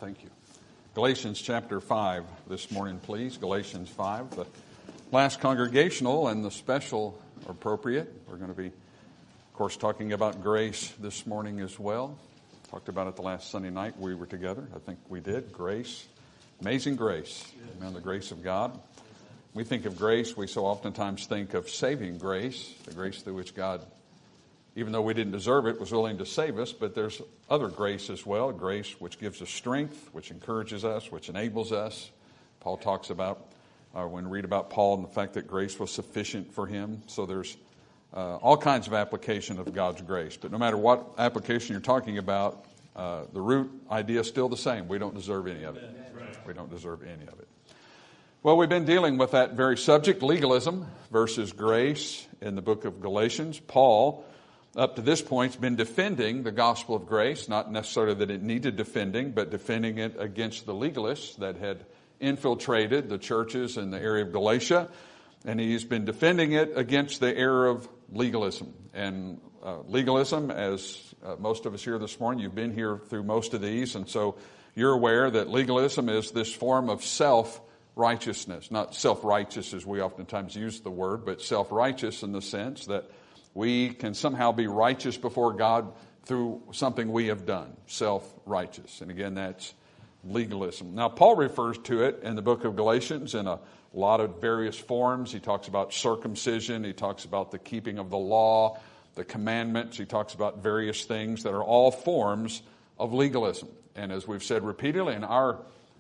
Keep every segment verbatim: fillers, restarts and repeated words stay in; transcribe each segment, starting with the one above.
Thank you. Galatians chapter five this morning, please. Galatians five. The last congregational and the special are appropriate. We're going to be, of course, talking about grace this morning as well. Talked about it the last Sunday night we were together. I think we did. Grace. Amazing grace. Amen. The grace of God. We think of grace, we so oftentimes think of saving grace, the grace through which God, even though we didn't deserve it, was willing to save us. But there's other grace as well, grace which gives us strength, which encourages us, which enables us. Paul talks about, uh, when we read about Paul and the fact that grace was sufficient for him. So there's uh, all kinds of application of God's grace. But no matter what application you're talking about, uh, the root idea is still the same. We don't deserve any of it. We don't deserve any of it. Well, we've been dealing with that very subject, legalism versus grace, in the book of Galatians. Paul, up to this point, has been defending the gospel of grace, not necessarily that it needed defending, but defending it against the legalists that had infiltrated the churches in the area of Galatia. And he's been defending it against the error of legalism. And uh, legalism, as uh, most of us here this morning, you've been here through most of these, and so you're aware that legalism is this form of self righteousness, not self-righteous as we oftentimes use the word, but self-righteous in the sense that we can somehow be righteous before God through something we have done, self-righteous. And again, that's legalism. Now, Paul refers to it in the book of Galatians in a lot of various forms. He talks about circumcision. He talks about the keeping of the law, the commandments. He talks about various things that are all forms of legalism. And as we've said repeatedly, in our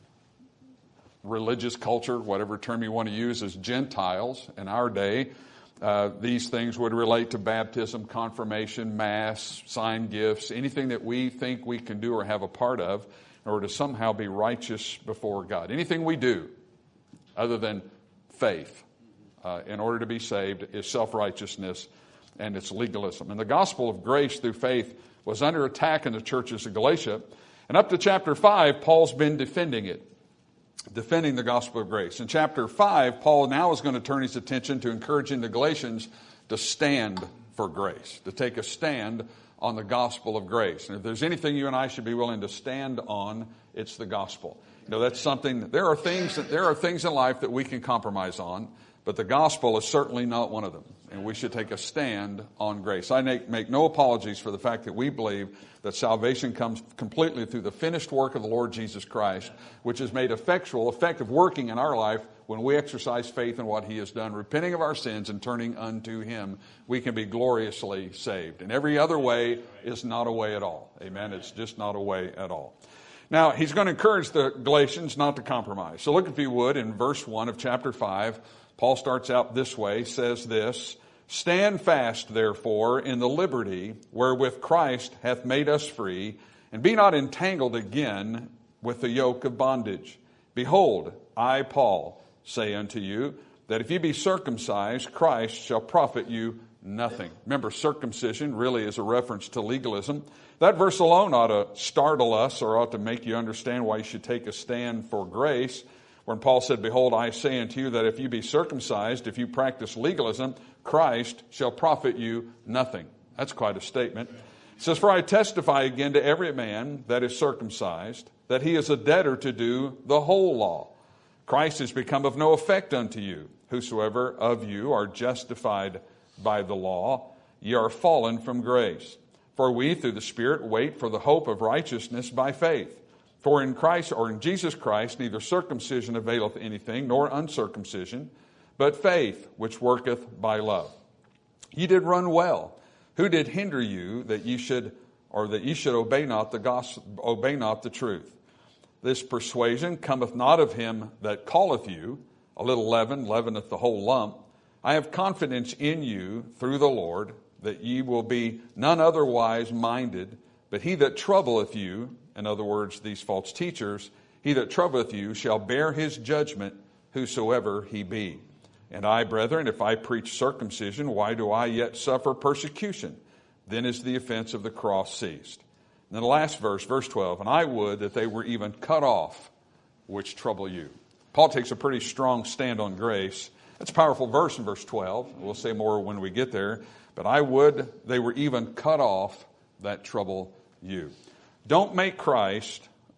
religious culture, whatever term you want to use, as Gentiles in our day, uh, these things would relate to baptism, confirmation, mass, sign gifts, anything that we think we can do or have a part of in order to somehow be righteous before God. Anything we do other than faith uh, in order to be saved is self-righteousness and it's legalism. And the gospel of grace through faith was under attack in the churches of Galatia. And up to chapter five, Paul's been defending it. Defending the gospel of grace. In chapter five, Paul now is going to turn his attention to encouraging the Galatians to stand for grace, to take a stand on the gospel of grace. And if there's anything you and I should be willing to stand on, it's the gospel. You know, that's something, there are things that there are things in life that we can compromise on, but the gospel is certainly not one of them. And we should take a stand on grace. I make, make no apologies for the fact that we believe that salvation comes completely through the finished work of the Lord Jesus Christ, which is made effectual, effective working in our life when we exercise faith in what He has done, repenting of our sins and turning unto Him. We can be gloriously saved. And every other way is not a way at all. Amen. It's just not a way at all. Now, he's going to encourage the Galatians not to compromise. So look, if you would, in verse one of chapter five. Paul starts out this way, says this, "Stand fast, therefore, in the liberty wherewith Christ hath made us free, and be not entangled again with the yoke of bondage. Behold, I, Paul, say unto you, that if ye be circumcised, Christ shall profit you nothing." Remember, circumcision really is a reference to legalism. That verse alone ought to startle us, or ought to make you understand why you should take a stand for grace. When Paul said, "Behold, I say unto you that if you be circumcised, if you practice legalism, Christ shall profit you nothing." That's quite a statement. It says, "For I testify again to every man that is circumcised, that he is a debtor to do the whole law. Christ is become of no effect unto you. Whosoever of you are justified by the law, ye are fallen from grace. For we through the Spirit wait for the hope of righteousness by faith. For in Christ, or in Jesus Christ, neither circumcision availeth anything, nor uncircumcision, but faith which worketh by love. Ye did run well. Who did hinder you that ye should, or that ye should obey not the gospel, obey not the truth? This persuasion cometh not of him that calleth you. A little leaven leaveneth the whole lump. I have confidence in you through the Lord, that ye will be none otherwise minded, but he that troubleth you," in other words, these false teachers, "he that troubleth you shall bear his judgment, whosoever he be. And I, brethren, if I preach circumcision, why do I yet suffer persecution? Then is the offense of the cross ceased." And then the last verse, verse twelve, "And I would that they were even cut off, which trouble you." Paul takes a pretty strong stand on grace. That's a powerful verse in verse twelve. We'll say more when we get there. But I would they were even cut off that trouble you. Don't make Christ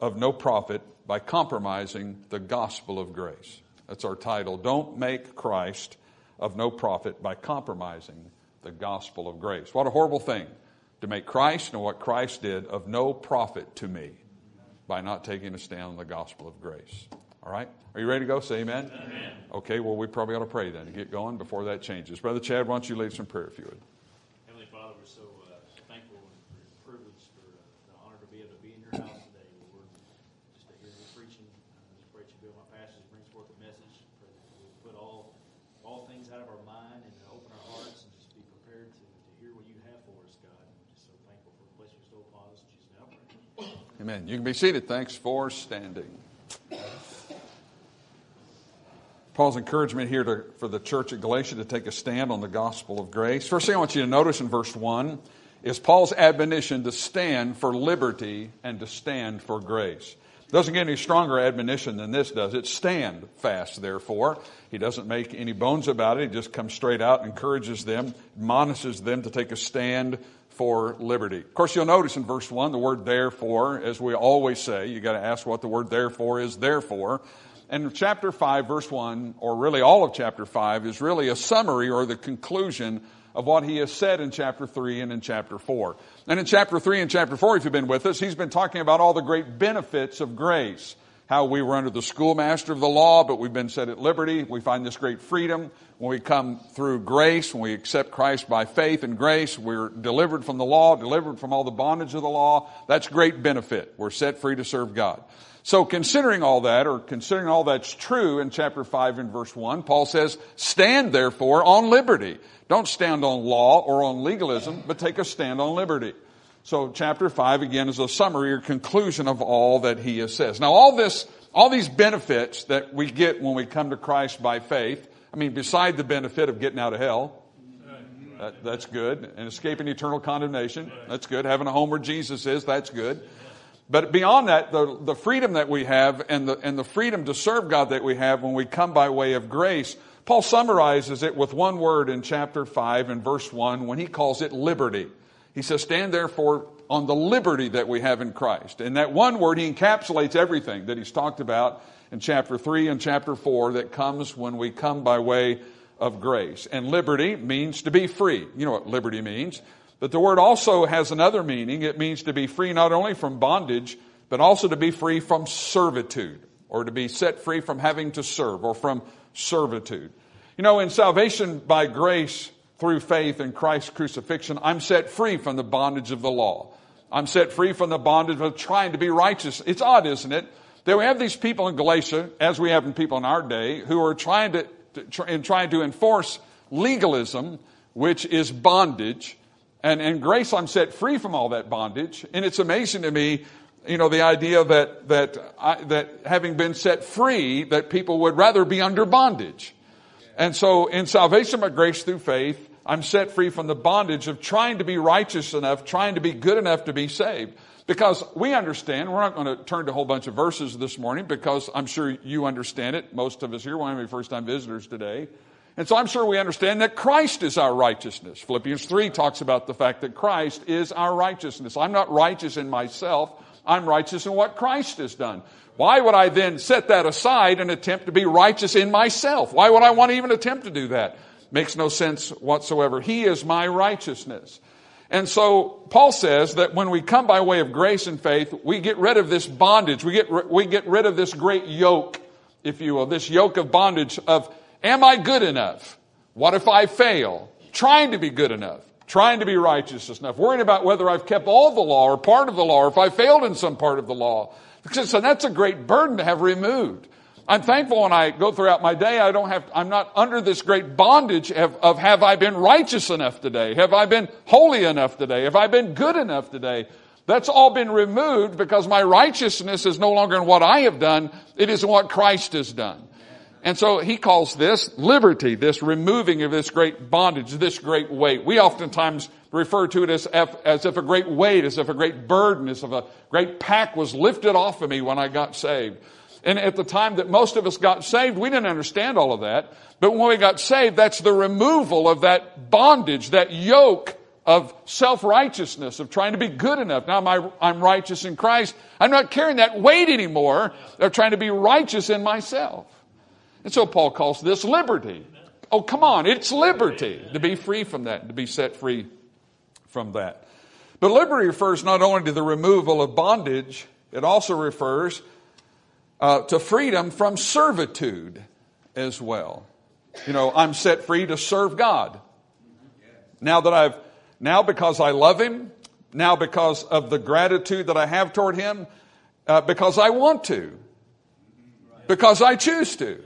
of no profit by compromising the gospel of grace. That's our title. Don't make Christ of no profit by compromising the gospel of grace. What a horrible thing to make Christ and what Christ did of no profit to me by not taking a stand on the gospel of grace. All right? Are you ready to go? Say amen. Amen. Okay, well, we probably ought to pray then to get going before that changes. Brother Chad, why don't you lead us in prayer if you would? Heavenly Father, we're so uh, thankful and privileged for uh, the honor to be able to be in your house today, Lord. Just to hear you preaching. I just pray that you build my pastor, brings forth a message. Pray that we put all all things out of our mind and open our hearts and just be prepared to, to hear what you have for us, God. And we're just so thankful for the blessing you bestowed upon us. In Jesus' name I pray. Amen. You can be seated. Thanks for standing. Paul's encouragement here to, for the church at Galatia to take a stand on the gospel of grace. First thing I want you to notice in verse one is Paul's admonition to stand for liberty and to stand for grace. It doesn't get any stronger admonition than this does. It's stand fast, therefore. He doesn't make any bones about it. He just comes straight out and encourages them, admonishes them to take a stand for liberty. Of course, you'll notice in verse one the word therefore, as we always say. You got to ask what the word therefore is therefore. And chapter five, verse one, or really all of chapter five, is really a summary or the conclusion of what he has said in chapter three and in chapter four. And in chapter three and chapter four, if you've been with us, he's been talking about all the great benefits of grace. How we were under the schoolmaster of the law, but we've been set at liberty. We find this great freedom when we come through grace, when we accept Christ by faith and grace. We're delivered from the law, delivered from all the bondage of the law. That's great benefit. We're set free to serve God. So considering all that, or considering all that's true in chapter five and verse one, Paul says, stand therefore on liberty. Don't stand on law or on legalism, but take a stand on liberty. So chapter five, again, is a summary or conclusion of all that he has says. Now all this, all these benefits that we get when we come to Christ by faith, I mean, beside the benefit of getting out of hell, that, that's good, and escaping eternal condemnation, that's good. Having a home where Jesus is, that's good. But beyond that, the, the freedom that we have and the, and the freedom to serve God that we have when we come by way of grace, Paul summarizes it with one word in chapter five and verse one when he calls it liberty. He says, stand therefore on the liberty that we have in Christ. And that one word, he encapsulates everything that he's talked about in chapter three and chapter four that comes when we come by way of grace. And liberty means to be free. You know what liberty means. But the word also has another meaning. It means to be free not only from bondage, but also to be free from servitude, or to be set free from having to serve, or from servitude. You know, in salvation by grace through faith in Christ's crucifixion, I'm set free from the bondage of the law. I'm set free from the bondage of trying to be righteous. It's odd, isn't it, that we have these people in Galatia, as we have in people in our day, who are trying to, to and trying to enforce legalism, which is bondage. And in grace, I'm set free from all that bondage. And it's amazing to me, you know, the idea that that I, that having been set free, that people would rather be under bondage. And so in salvation by grace through faith, I'm set free from the bondage of trying to be righteous enough, trying to be good enough to be saved. Because we understand, we're not going to turn to a whole bunch of verses this morning because I'm sure you understand it. Most of us here won't be first-time visitors today. And so I'm sure we understand that Christ is our righteousness. Philippians three talks about the fact that Christ is our righteousness. I'm not righteous in myself. I'm righteous in what Christ has done. Why would I then set that aside and attempt to be righteous in myself? Why would I want to even attempt to do that? Makes no sense whatsoever. He is my righteousness. And so Paul says that when we come by way of grace and faith, we get rid of this bondage. We get, we get rid of this great yoke, if you will, this yoke of bondage of, am I good enough? What if I fail? Trying to be good enough. Trying to be righteous enough. Worrying about whether I've kept all the law or part of the law, or if I failed in some part of the law. So that's a great burden to have removed. I'm thankful when I go throughout my day, I don't have, I'm not under this great bondage of, of have I been righteous enough today? Have I been holy enough today? Have I been good enough today? That's all been removed because my righteousness is no longer in what I have done. It is in what Christ has done. And so he calls this liberty, this removing of this great bondage, this great weight. We oftentimes refer to it as, as if a great weight, as if a great burden, as if a great pack was lifted off of me when I got saved. And at the time that most of us got saved, we didn't understand all of that. But when we got saved, that's the removal of that bondage, that yoke of self-righteousness, of trying to be good enough. Now I'm, I'm righteous in Christ. I'm not carrying that weight anymore of trying to be righteous in myself. And so Paul calls this liberty. Oh, come on, it's liberty to be free from that, to be set free from that. But liberty refers not only to the removal of bondage, it also refers uh, to freedom from servitude as well. You know, I'm set free to serve God. Now that I've, now because I love Him, now because of the gratitude that I have toward Him, uh, because I want to, because I choose to.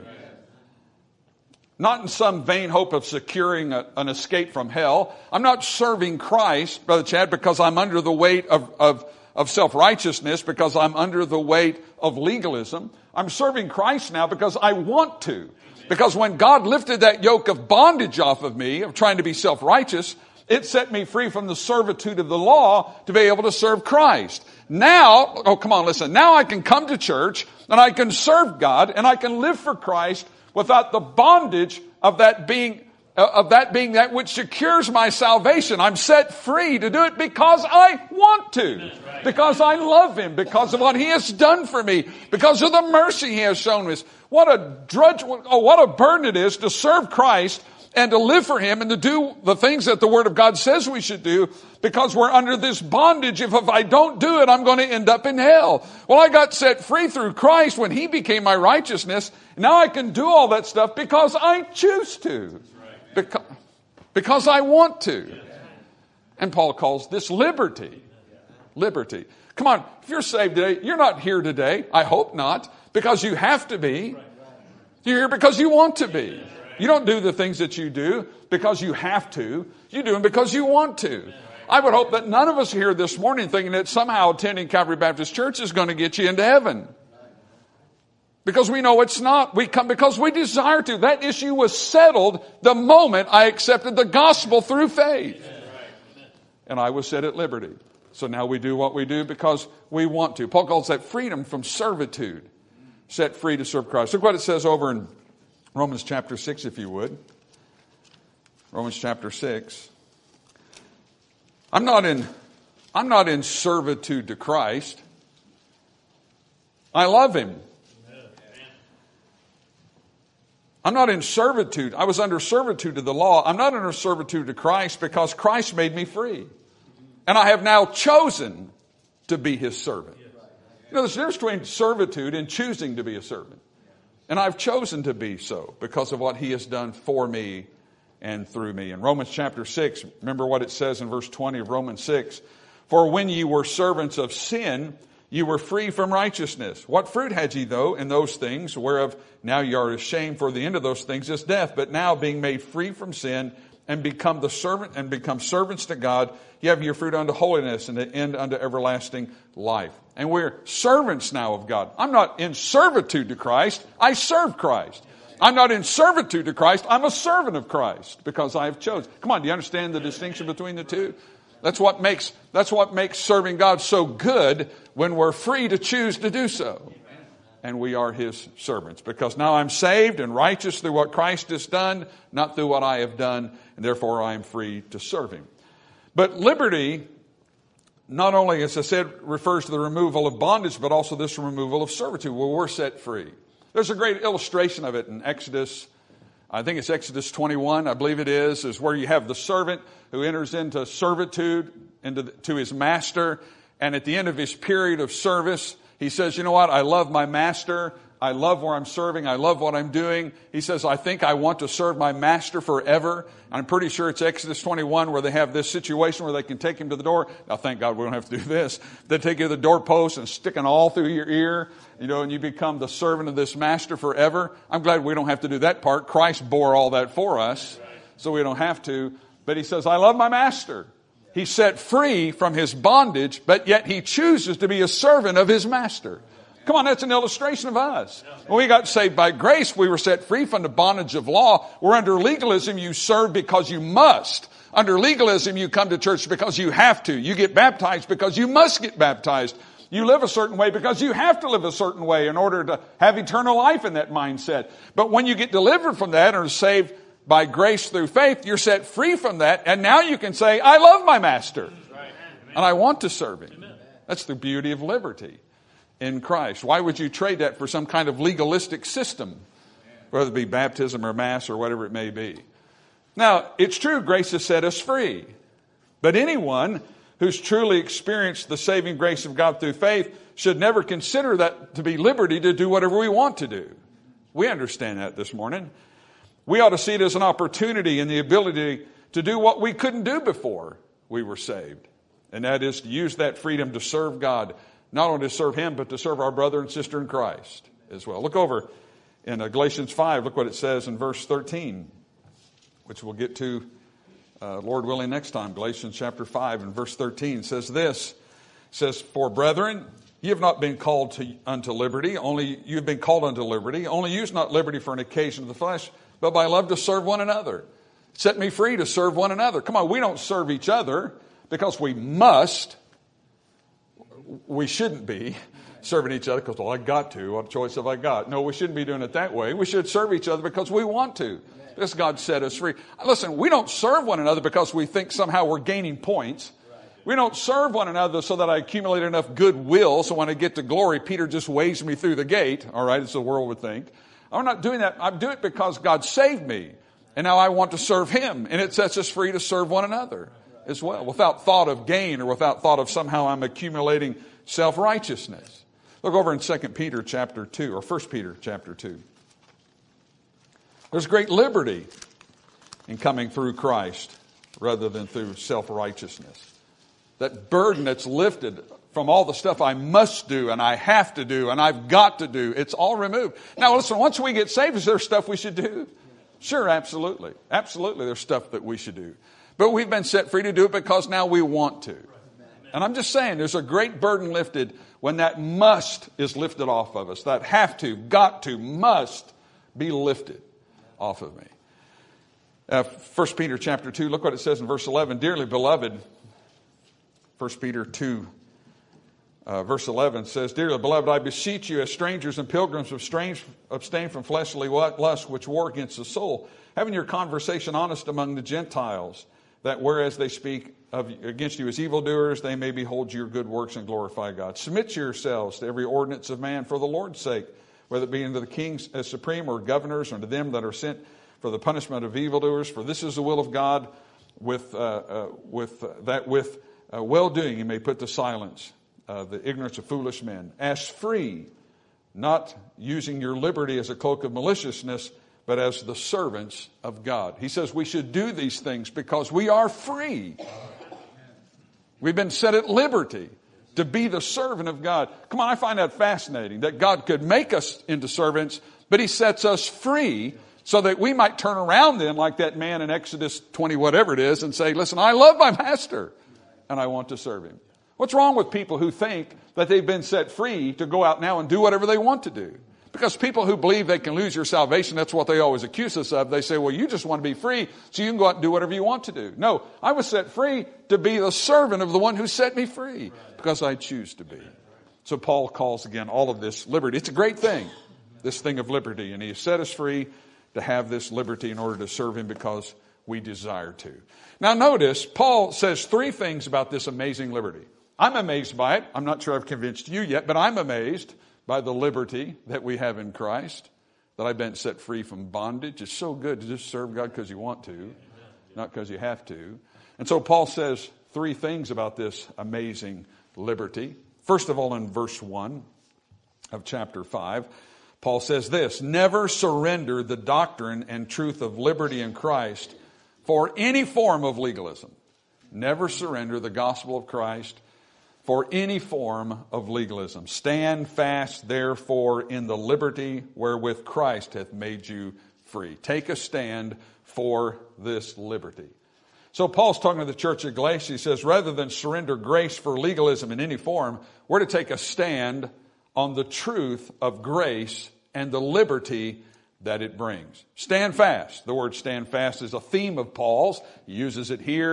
Not in some vain hope of securing a, an escape from hell. I'm not serving Christ, Brother Chad, because I'm under the weight of, of, of self-righteousness, because I'm under the weight of legalism. I'm serving Christ now because I want to. Because when God lifted that yoke of bondage off of me, of trying to be self-righteous, it set me free from the servitude of the law to be able to serve Christ. Now, oh come on, listen, now I can come to church and I can serve God and I can live for Christ without the bondage of that being uh, of that being that which secures my salvation. I'm set free to do it because I want to, because I love Him, because of what He has done for me, because of the mercy He has shown me. What a drudge, oh, what a burden it is to serve Christ and to live for Him and to do the things that the Word of God says we should do, because we're under this bondage. If, if I don't do it, I'm going to end up in hell. Well, I got set free through Christ when He became my righteousness. Now I can do all that stuff because I choose to. Because, because I want to. And Paul calls this liberty. Liberty. Come on, if you're saved today, you're not here today, I hope not, because you have to be. You're here because you want to be. You don't do the things that you do because you have to. You do them because you want to. I would hope that none of us here this morning thinking that somehow attending Calvary Baptist Church is going to get you into heaven. Because we know it's not. We come because we desire to. That issue was settled the moment I accepted the gospel through faith. And I was set at liberty. So now we do what we do because we want to. Paul calls that freedom from servitude. Set free to serve Christ. Look what it says over in Romans chapter six, if you would. Romans chapter six. I'm not in, I'm not in servitude to Christ. I love Him. I'm not in servitude. I was under servitude to the law. I'm not under servitude to Christ because Christ made me free. And I have now chosen to be His servant. You know, there's a difference between servitude and choosing to be a servant. And I've chosen to be so because of what He has done for me and through me. In Romans chapter six, remember what it says in verse twenty of Romans six. For when ye were servants of sin, you were free from righteousness. What fruit had ye though in those things, whereof now ye are ashamed? For the end of those things is death. But now being made free from sin and become the servant and become servants to God, ye have your fruit unto holiness and the end unto everlasting life. And we're servants now of God. I'm not in servitude to Christ. I serve Christ. I'm not in servitude to Christ. I'm a servant of Christ because I have chosen. Come on, do you understand the distinction between the two? That's what makes, that's what makes serving God so good when we're free to choose to do so. And we are His servants. Because now I'm saved and righteous through what Christ has done, not through what I have done, and therefore I am free to serve Him. But liberty, not only, as I said, refers to the removal of bondage, but also this removal of servitude, where we're set free. There's a great illustration of it in Exodus, I think it's Exodus twenty-one, I believe it is, is where you have the servant who enters into servitude into the, to his master, and at the end of his period of service, he says, you know what, I love my master, I love where I'm serving, I love what I'm doing. He says, I think I want to serve my master forever. I'm pretty sure it's Exodus twenty-one where they have this situation where they can take him to the door. Now, thank God we don't have to do this. They take you to the doorpost and stick an awl through your ear, you know, and you become the servant of this master forever. I'm glad we don't have to do that part. Christ bore all that for us, so we don't have to. But he says, I love my master. He's set free from his bondage, but yet he chooses to be a servant of his master. Come on, that's an illustration of us. When we got saved by grace, we were set free from the bondage of law. We're under legalism. You serve because you must. Under legalism, you come to church because you have to. You get baptized because you must get baptized. You live a certain way because you have to live a certain way in order to have eternal life in that mindset. But when you get delivered from that and are saved by grace through faith, you're set free from that. And now you can say, I love my master. And I want to serve him. That's the beauty of liberty in Christ. Why would you trade that for some kind of legalistic system, whether it be baptism or mass or whatever it may be? Now, it's true, grace has set us free. But anyone who's truly experienced the saving grace of God through faith should never consider that to be liberty to do whatever we want to do. We understand that this morning. We ought to see it as an opportunity and the ability to do what we couldn't do before we were saved. And that is to use that freedom to serve God, not only to serve him, but to serve our brother and sister in Christ as well. Look over in Galatians five, look what it says in verse thirteen, which we'll get to, uh, Lord willing, next time. Galatians chapter five and verse thirteen says this, says, For brethren, ye have not been called to, unto liberty, only you have been called unto liberty. Only use not liberty for an occasion of the flesh, but by love to serve one another. Set me free to serve one another. Come on, we don't serve each other because we must. We shouldn't be serving each other because, well, I got to. What choice have I got? No, we shouldn't be doing it that way. We should serve each other because we want to. Because God set us free. Listen, we don't serve one another because we think somehow we're gaining points. We don't serve one another so that I accumulate enough goodwill so when I get to glory, Peter just waves me through the gate. All right, as the world would think. I'm not doing that. I'm doing it because God saved me. And now I want to serve him. And it sets us free to serve one another as well, without thought of gain or without thought of somehow I'm accumulating self-righteousness. Look over in Second Peter chapter two, or First Peter chapter two. There's great liberty in coming through Christ rather than through self-righteousness. That burden that's lifted from all the stuff I must do and I have to do and I've got to do, it's all removed. Now listen, once we get saved, is there stuff we should do? Sure, absolutely. Absolutely, there's stuff that we should do. But we've been set free to do it because now we want to. And I'm just saying, there's a great burden lifted when that must is lifted off of us. That have to, got to, must be lifted off of me. Uh, First Peter chapter two, look what it says in verse eleven. Dearly beloved, First Peter two, uh, verse eleven says, Dearly beloved, I beseech you as strangers and pilgrims abstain, abstain from fleshly lusts which war against the soul, having your conversation honest among the Gentiles, that whereas they speak of, against you as evildoers, they may behold your good works and glorify God. Submit yourselves to every ordinance of man for the Lord's sake, whether it be unto the kings as supreme or governors, or unto them that are sent for the punishment of evildoers. For this is the will of God, with uh, uh, with uh, that with uh, well-doing you may put to silence uh, the ignorance of foolish men. As free, not using your liberty as a cloak of maliciousness, but as the servants of God. He says we should do these things because we are free. We've been set at liberty to be the servant of God. Come on, I find that fascinating, that God could make us into servants, but he sets us free so that we might turn around then like that man in Exodus twenty, whatever it is, and say, listen, I love my master and I want to serve him. What's wrong with people who think that they've been set free to go out now and do whatever they want to do? Because people who believe they can lose your salvation, that's what they always accuse us of. They say, well, you just want to be free, so you can go out and do whatever you want to do. No, I was set free to be the servant of the one who set me free, because I choose to be. So Paul calls again all of this liberty. It's a great thing, this thing of liberty. And he has set us free to have this liberty in order to serve him because we desire to. Now notice, Paul says three things about this amazing liberty. I'm amazed by it. I'm not sure I've convinced you yet, but I'm amazed by the liberty that we have in Christ, that I've been set free from bondage. It's so good to just serve God because you want to, not because you have to. And so Paul says three things about this amazing liberty. First of all, in verse one of chapter five, Paul says this, never surrender the doctrine and truth of liberty in Christ for any form of legalism. Never surrender the gospel of Christ for any form of legalism. Stand fast, therefore, in the liberty wherewith Christ hath made you free. Take a stand for this liberty. So Paul's talking to the church of Galatia. He says, rather than surrender grace for legalism in any form, we're to take a stand on the truth of grace and the liberty that it brings. Stand fast. The word stand fast is a theme of Paul's. He uses it here.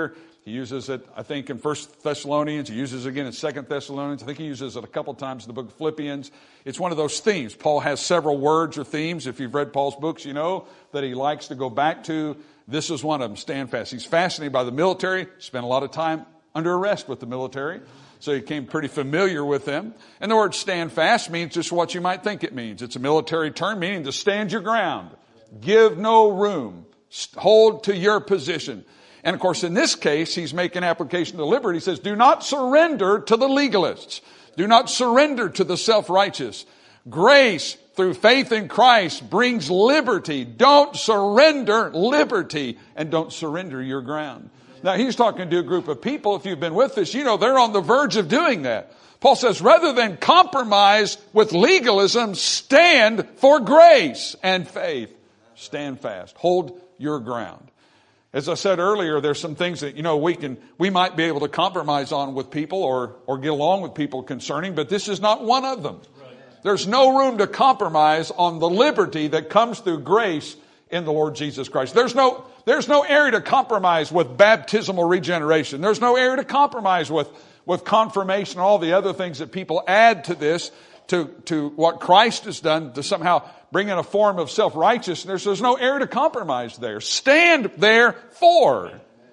He uses it, I think, in First Thessalonians. He uses it again in Second Thessalonians. I think he uses it a couple times in the book of Philippians. It's one of those themes. Paul has several words or themes. If you've read Paul's books, you know that he likes to go back to. This is one of them, stand fast. He's fascinated by the military, spent a lot of time under arrest with the military, so he became pretty familiar with them. And the word stand fast means just what you might think it means. It's a military term meaning to stand your ground. Give no room. Hold to your position. And of course, in this case, he's making application to liberty. He says, do not surrender to the legalists. Do not surrender to the self-righteous. Grace through faith in Christ brings liberty. Don't surrender liberty, and don't surrender your ground. Now, he's talking to a group of people. If you've been with us, you know they're on the verge of doing that. Paul says, rather than compromise with legalism, stand for grace and faith. Stand fast. Hold your ground. As I said earlier, there's some things that, you know, we can, we might be able to compromise on with people or, or get along with people concerning, but this is not one of them. There's no room to compromise on the liberty that comes through grace in the Lord Jesus Christ. There's no, there's no area to compromise with baptismal regeneration. There's no area to compromise with, with confirmation, all the other things that people add to this, to, to what Christ has done to somehow bring in a form of self-righteousness. There's no area to compromise there. Stand therefore.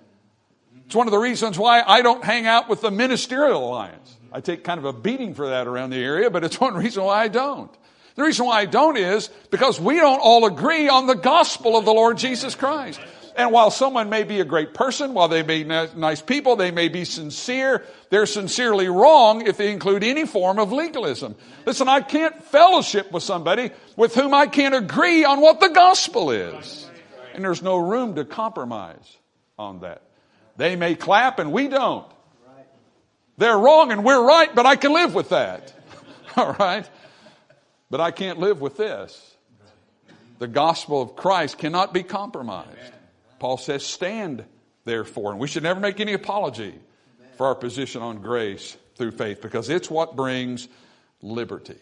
It's one of the reasons why I don't hang out with the Ministerial Alliance. I take kind of a beating for that around the area, but it's one reason why I don't. The reason why I don't is because we don't all agree on the gospel of the Lord Jesus Christ. And while someone may be a great person, while they may be nice people, they may be sincere, they're sincerely wrong if they include any form of legalism. Listen, I can't fellowship with somebody with whom I can't agree on what the gospel is. And there's no room to compromise on that. They may clap and we don't. They're wrong and we're right, but I can live with that. All right? But I can't live with this. The gospel of Christ cannot be compromised. Paul says, stand therefore. And we should never make any apology for our position on grace through faith, because it's what brings liberty.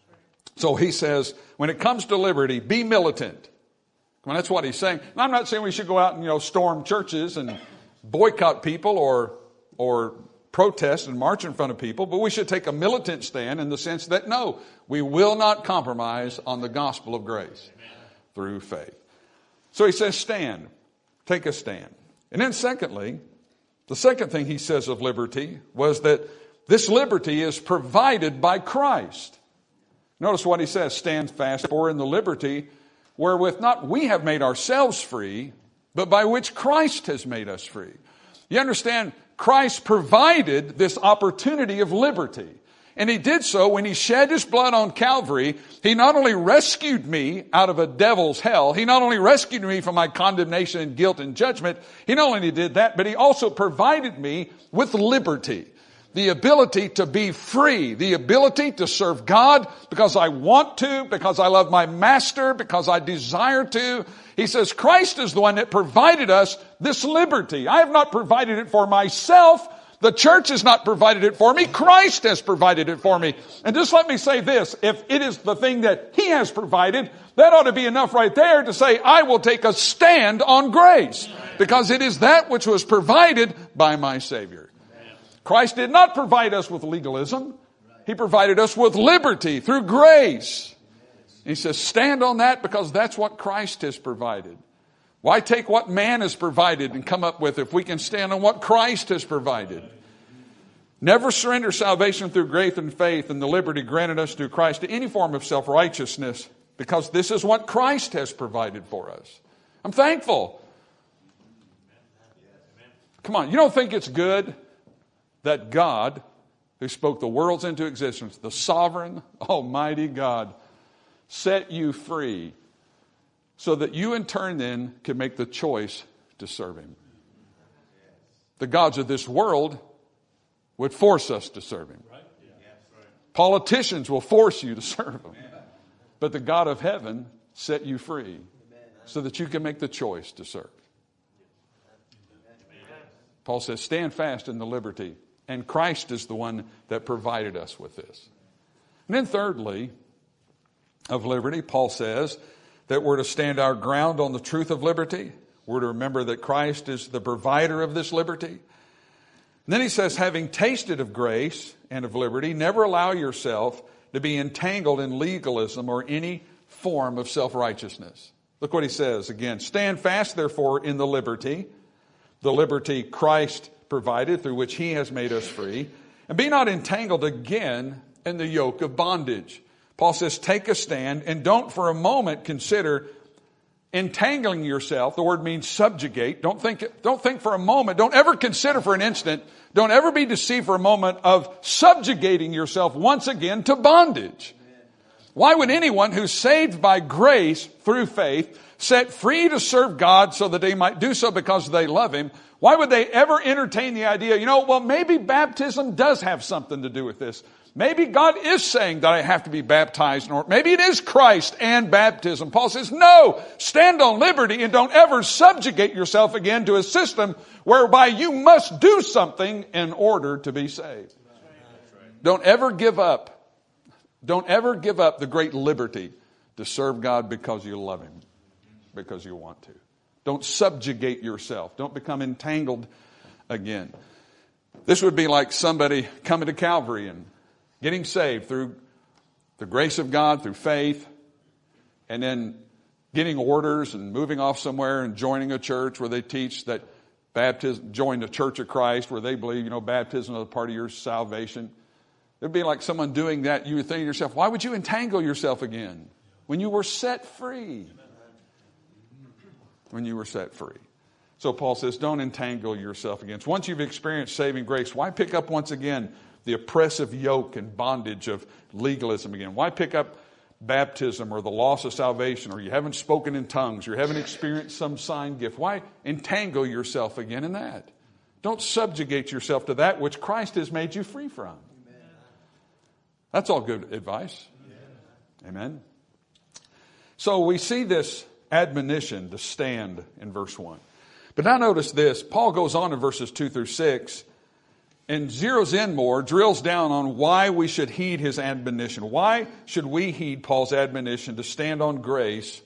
So he says, when it comes to liberty, be militant. Well, that's what he's saying. And I'm not saying we should go out and, you know, storm churches and boycott people or, or protest and march in front of people, but we should take a militant stand in the sense that, no, we will not compromise on the gospel of grace through faith. So he says, stand. Take a stand. And then secondly, the second thing he says of liberty was that this liberty is provided by Christ. Notice what he says, stand fast for in the liberty wherewith not we have made ourselves free, but by which Christ has made us free. You understand, Christ provided this opportunity of liberty. And he did so when he shed his blood on Calvary. He not only rescued me out of a devil's hell, he not only rescued me from my condemnation and guilt and judgment, he not only did that, but he also provided me with liberty. The ability to be free, the ability to serve God because I want to, because I love my master, because I desire to. He says Christ is the one that provided us this liberty. I have not provided it for myself. The church has not provided it for me. Christ has provided it for me. And just let me say this, if it is the thing that he has provided, that ought to be enough right there to say, I will take a stand on grace, because it is that which was provided by my Savior. Christ did not provide us with legalism. He provided us with liberty through grace. He says, stand on that, because that's what Christ has provided. Why take what man has provided and come up with if we can stand on what Christ has provided? Never surrender salvation through grace and faith and the liberty granted us through Christ to any form of self-righteousness, because this is what Christ has provided for us. I'm thankful. Come on, you don't think it's good that God, who spoke the worlds into existence, the sovereign, almighty God, set you free so that you in turn then can make the choice to serve him? The gods of this world would force us to serve him. Politicians will force you to serve him. But the God of heaven set you free so that you can make the choice to serve. Paul says, stand fast in the liberty. And Christ is the one that provided us with this. And then thirdly, of liberty, Paul says that we're to stand our ground on the truth of liberty. We're to remember that Christ is the provider of this liberty. And then he says, having tasted of grace and of liberty, never allow yourself to be entangled in legalism or any form of self-righteousness. Look what he says again. Stand fast, therefore, in the liberty, the liberty Christ provided, through which he has made us free, and be not entangled again in the yoke of bondage. Paul says, take a stand and don't for a moment consider entangling yourself. The word means subjugate. Don't think, don't think for a moment. Don't ever consider for an instant. Don't ever be deceived for a moment of subjugating yourself once again to bondage. Why would anyone who's saved by grace through faith, set free to serve God so that they might do so because they love him, why would they ever entertain the idea, you know, well, maybe baptism does have something to do with this. Maybe God is saying that I have to be baptized, or maybe it is Christ and baptism. Paul says, no, stand on liberty and don't ever subjugate yourself again to a system whereby you must do something in order to be saved. Don't ever give up. Don't ever give up the great liberty to serve God because you love him, because you want to. Don't subjugate yourself. Don't become entangled again. This would be like somebody coming to Calvary and getting saved through the grace of God, through faith, and then getting orders and moving off somewhere and joining a church where they teach that baptism, join the Church of Christ, where they believe, you know, baptism is a part of your salvation. It would be like someone doing that. You would think to yourself, why would you entangle yourself again when you were set free? When you were set free. So Paul says, don't entangle yourself again. Once you've experienced saving grace, why pick up once again the oppressive yoke and bondage of legalism again? Why pick up baptism or the loss of salvation, or you haven't spoken in tongues, or you haven't experienced some sign gift? Why entangle yourself again in that? Don't subjugate yourself to that which Christ has made you free from. Amen. That's all good advice. Yeah. Amen. So we see this admonition to stand in verse one. But now notice this. Paul goes on in verses two through six and zeroes in more, drills down on why we should heed his admonition. Why should we heed Paul's admonition to stand on grace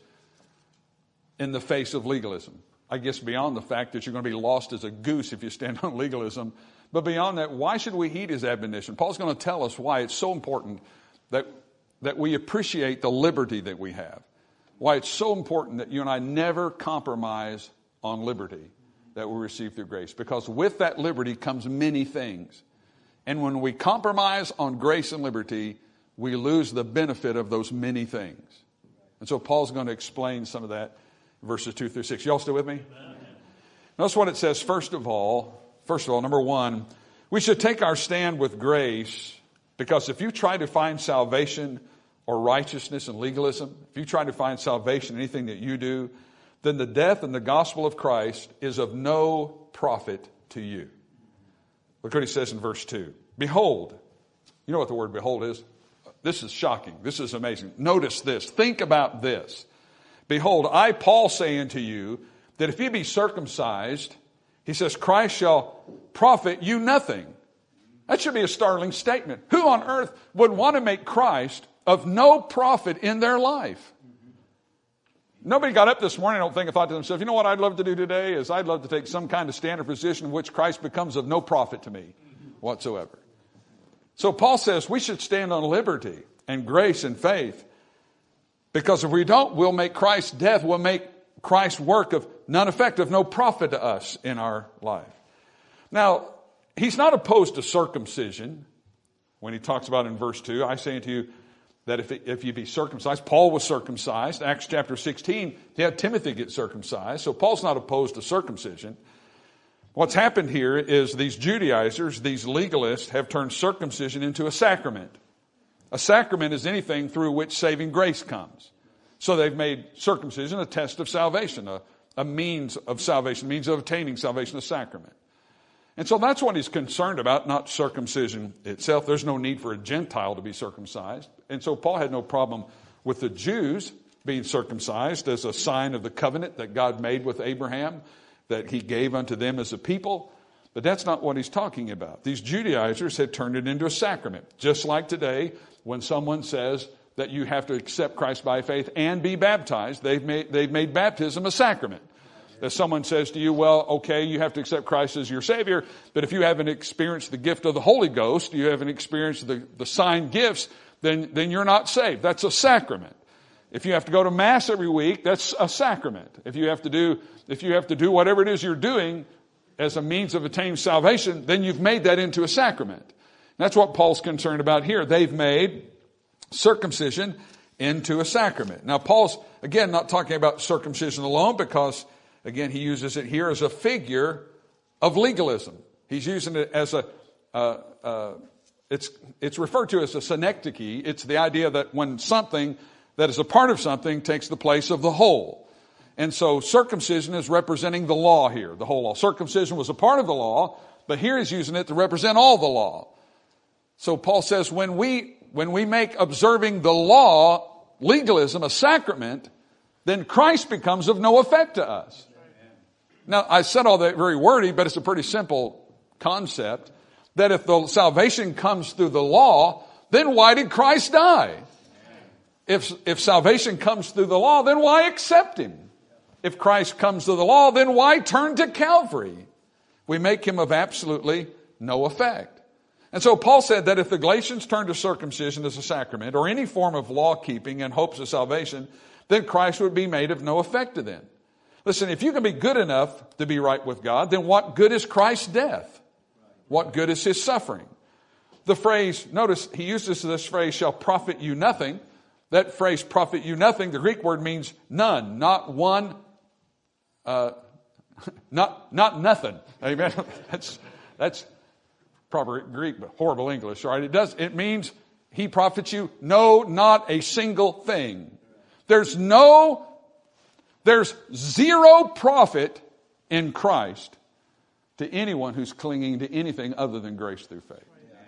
in the face of legalism? I guess beyond the fact that you're going to be lost as a goose if you stand on legalism. But beyond that, why should we heed his admonition? Paul's going to tell us why it's so important that, that we appreciate the liberty that we have. Why it's so important that you and I never compromise on liberty that we receive through grace. Because with that liberty comes many things. And when we compromise on grace and liberty, we lose the benefit of those many things. And so Paul's going to explain some of that in verses two through six. Y'all still with me? Amen. Notice what it says. First of all, first of all, number one, we should take our stand with grace, because if you try to find salvation or righteousness and legalism, if you try to find salvation in anything that you do, then the death and the gospel of Christ is of no profit to you. Look what he says in verse two. Behold, you know what the word behold is? This is shocking. This is amazing. Notice this. Think about this. Behold, I, Paul, say unto you that if ye be circumcised, he says, Christ shall profit you nothing. That should be a startling statement. Who on earth would want to make Christ of no profit in their life? Nobody got up this morning, I don't think, and thought to themselves, you know what I'd love to do today is I'd love to take some kind of stand or position in which Christ becomes of no profit to me whatsoever. So Paul says we should stand on liberty and grace and faith, because if we don't, we'll make Christ's death, we'll make Christ's work of none effect, of no profit to us in our life. Now, he's not opposed to circumcision when he talks about in verse two. I say unto you, that if, if you be circumcised, Paul was circumcised. Acts chapter sixteen, he had Timothy get circumcised. So Paul's not opposed to circumcision. What's happened here is these Judaizers, these legalists, have turned circumcision into a sacrament. A sacrament is anything through which saving grace comes. So they've made circumcision a test of salvation, a, a means of salvation, a means of obtaining salvation, a sacrament. And so that's what he's concerned about, not circumcision itself. There's no need for a Gentile to be circumcised. And so Paul had no problem with the Jews being circumcised as a sign of the covenant that God made with Abraham, that he gave unto them as a people. But that's not what he's talking about. These Judaizers had turned it into a sacrament. Just like today, when someone says that you have to accept Christ by faith and be baptized, they've made, they've made baptism a sacrament. That someone says to you, well, okay, you have to accept Christ as your Savior, but if you haven't experienced the gift of the Holy Ghost, you haven't experienced the, the sign gifts, then, then you're not saved. That's a sacrament. If you have to go to Mass every week, that's a sacrament. If you have to do, if you have to do whatever it is you're doing as a means of attaining salvation, then you've made that into a sacrament. That's what Paul's concerned about here. They've made circumcision into a sacrament. Now, Paul's, again, not talking about circumcision alone because, again, he uses it here as a figure of legalism. He's using it as a, uh, uh, it's, it's referred to as a synecdoche. It's the idea that when something that is a part of something takes the place of the whole. And so circumcision is representing the law here, the whole law. Circumcision was a part of the law, but here he's using it to represent all the law. So Paul says when we, when we make observing the law, legalism, a sacrament, then Christ becomes of no effect to us. Now, I said all that very wordy, but it's a pretty simple concept. That if the salvation comes through the law, then why did Christ die? If, if salvation comes through the law, then why accept him? If Christ comes through the law, then why turn to Calvary? We make him of absolutely no effect. And so Paul said that if the Galatians turned to circumcision as a sacrament or any form of law keeping in hopes of salvation, then Christ would be made of no effect to them. Listen, if you can be good enough to be right with God, then what good is Christ's death? What good is his suffering? The phrase, notice he uses this phrase, shall profit you nothing. That phrase, profit you nothing, the Greek word means none, not one, uh, not, not nothing. Amen. That's, that's proper Greek, but horrible English. All right. It does, it means he profits you no, not a single thing. There's no, there's zero profit in Christ to anyone who's clinging to anything other than grace through faith.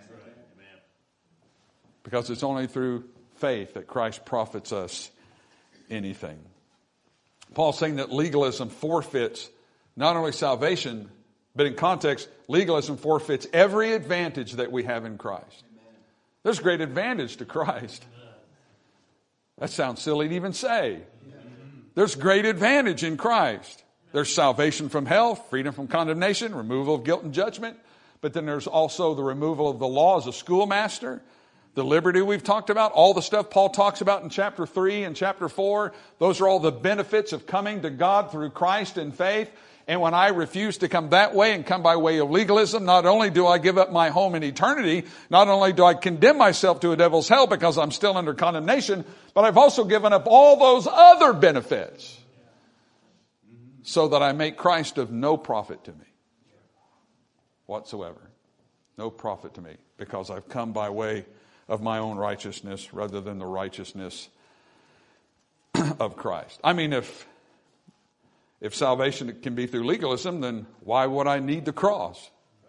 Because it's only through faith that Christ profits us anything. Paul's saying that legalism forfeits not only salvation, but in context, legalism forfeits every advantage that we have in Christ. There's great advantage to Christ. That sounds silly to even say. There's great advantage in Christ. There's salvation from hell, freedom from condemnation, removal of guilt and judgment. But then there's also the removal of the law as a schoolmaster, the liberty we've talked about, all the stuff Paul talks about in chapter three and chapter four. Those are all the benefits of coming to God through Christ in faith. And when I refuse to come that way and come by way of legalism, not only do I give up my home in eternity, not only do I condemn myself to a devil's hell because I'm still under condemnation, but I've also given up all those other benefits so that I make Christ of no profit to me whatsoever. No profit to me because I've come by way of my own righteousness rather than the righteousness of Christ. I mean, if If salvation can be through legalism, then why would I need the cross?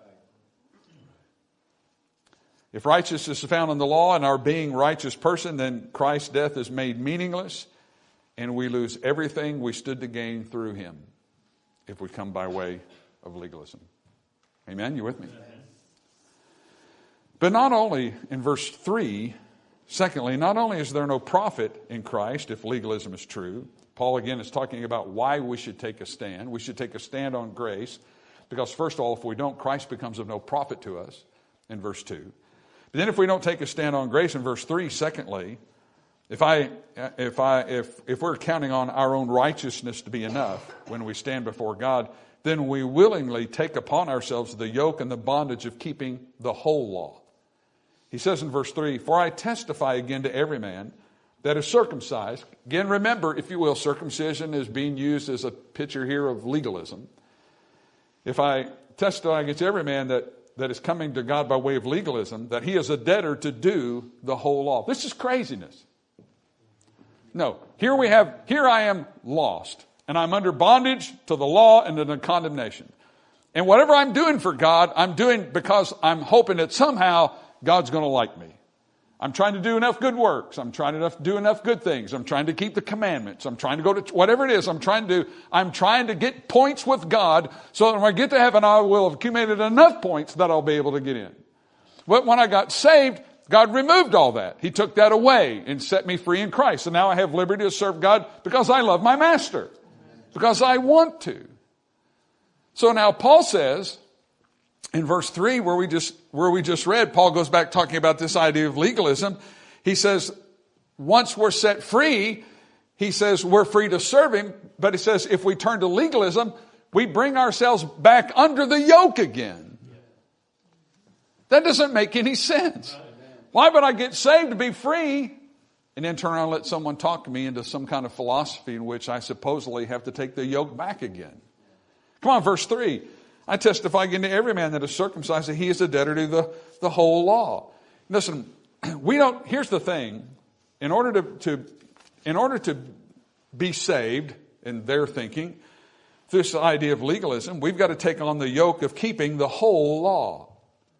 If righteousness is found in the law and our being righteous person, then Christ's death is made meaningless and we lose everything we stood to gain through him if we come by way of legalism. Amen? You with me? Amen. But not only in verse three, secondly, not only is there no profit in Christ if legalism is true, Paul again is talking about why we should take a stand. We should take a stand on grace because first of all, if we don't, Christ becomes of no profit to us in verse two. But then if we don't take a stand on grace in verse three, secondly, if I, if I, if, if we're counting on our own righteousness to be enough when we stand before God, then we willingly take upon ourselves the yoke and the bondage of keeping the whole law. He says in verse three, for I testify again to every man that is circumcised. Again, remember, if you will, circumcision is being used as a picture here of legalism. If I testify against every man that, that is coming to God by way of legalism, that he is a debtor to do the whole law. This is craziness. No, here we have, here I am lost, and I'm under bondage to the law and to the condemnation. And whatever I'm doing for God, I'm doing because I'm hoping that somehow God's going to like me. I'm trying to do enough good works. I'm trying to do enough good things. I'm trying to keep the commandments. I'm trying to go to whatever it is I'm trying to do. I'm trying to get points with God so that when I get to heaven, I will have accumulated enough points that I'll be able to get in. But when I got saved, God removed all that. He took that away and set me free in Christ. And now I have liberty to serve God because I love my master. Because I want to. So now Paul says, in verse three, where we just where we just read, Paul goes back talking about this idea of legalism. He says, once we're set free, he says we're free to serve him. But he says if we turn to legalism, we bring ourselves back under the yoke again. That doesn't make any sense. Why would I get saved to be free and then turn around and let someone talk me into some kind of philosophy in which I supposedly have to take the yoke back again? Come on, verse three. I testify again to every man that is circumcised that he is a debtor to the, the whole law. Listen, we don't, here's the thing. In order to, to, in order to be saved, in their thinking, this idea of legalism, we've got to take on the yoke of keeping the whole law.